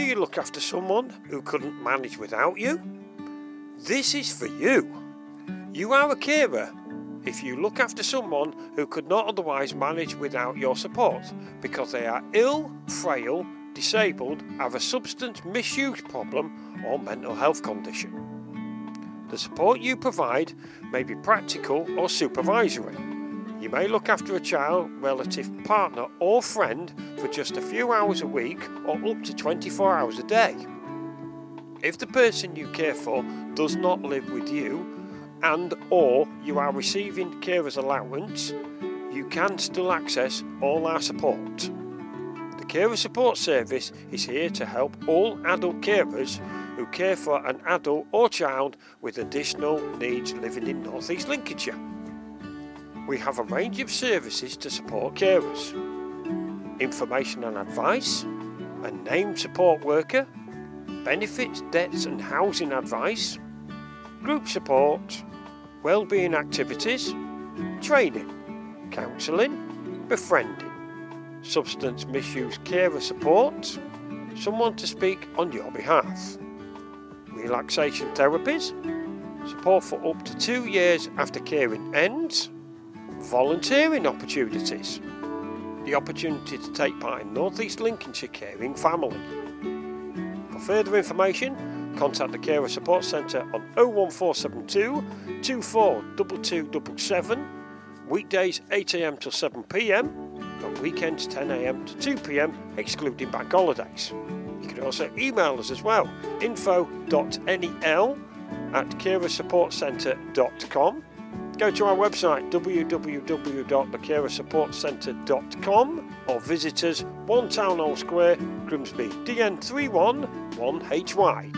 you look after someone who couldn't manage without you? This is for you. You are a carer if you look after someone who could not otherwise manage without your support because they are ill, frail, disabled, have a substance misuse problem or mental health condition. The support you provide may be practical or supervisory. You may look after a child, relative, partner or friend for just a few hours a week or up to 24 hours a day. If the person you care for does not live with you and or you are receiving carer's allowance, you can still access all our support. The Carer Support Service is here to help all adult carers who care for an adult or child with additional needs living in North East Lincolnshire. We have a range of services to support carers: information and advice, a named support worker, benefits, debts and housing advice, group support, wellbeing activities, training, counselling, befriending, substance misuse carer support, someone to speak on your behalf, relaxation therapies, support for up to 2 years after caring ends, volunteering opportunities, the opportunity to take part in North East Lincolnshire Caring Family. For further information, contact the Carer Support Centre on 01472 242277, weekdays 8am till 7pm, and weekends 10am to 2pm excluding bank holidays. You can also email us as well, info.nel@carersupportcentre.com. Go to our website www.thecarersupportcentre.com or visit us 1 Town Hall Square, Grimsby, DN311HY.